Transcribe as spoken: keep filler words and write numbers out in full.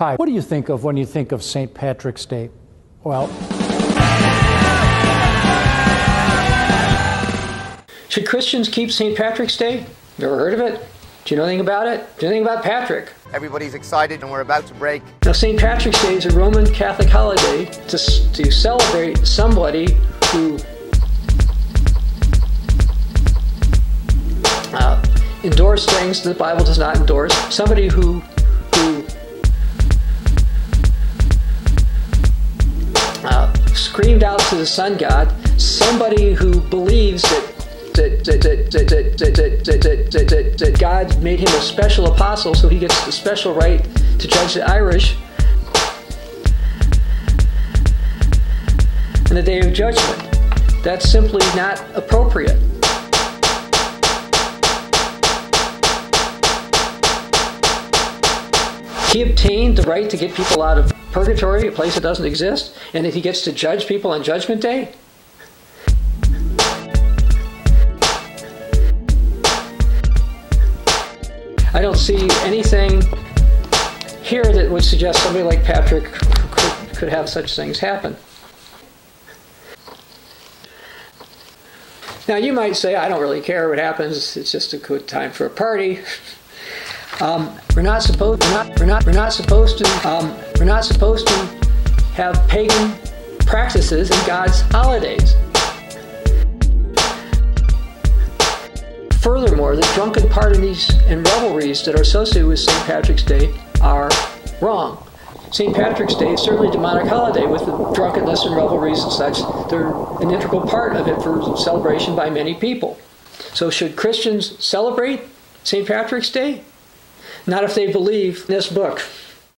Hi, what do you think of when you think of Saint Patrick's Day? Well, should Christians keep Saint Patrick's Day? Never heard of it? Do you know anything about it? Do you know anything about Patrick? Everybody's excited and we're about to break. Now, Saint Patrick's Day is a Roman Catholic holiday to, to celebrate somebody who uh, endorsed things that the Bible does not endorse. Somebody who, who uh, screamed out to the sun god. Somebody who believes that That, that, that, that, that, that, that, that, that, that God made him a special apostle, so he gets the special right to judge the Irish in the day of judgment. That's simply not appropriate. He obtained the right to get people out of purgatory, a place that doesn't exist, and that he gets to judge people on Judgment Day. I don't see anything here that would suggest somebody like Patrick could, could have such things happen. Now, you might say, I don't really care what happens. It's just a good time for a party. Um, we're not supposed. We're not. We're not. We're not supposed to. Um, we're not supposed to have pagan practices in God's holidays. Furthermore, the drunken parties and revelries that are associated with Saint Patrick's Day are wrong. Saint Patrick's Day is certainly a demonic holiday with the drunkenness and revelries and such. They're an integral part of it for celebration by many people. So should Christians celebrate Saint Patrick's Day? Not if they believe this book.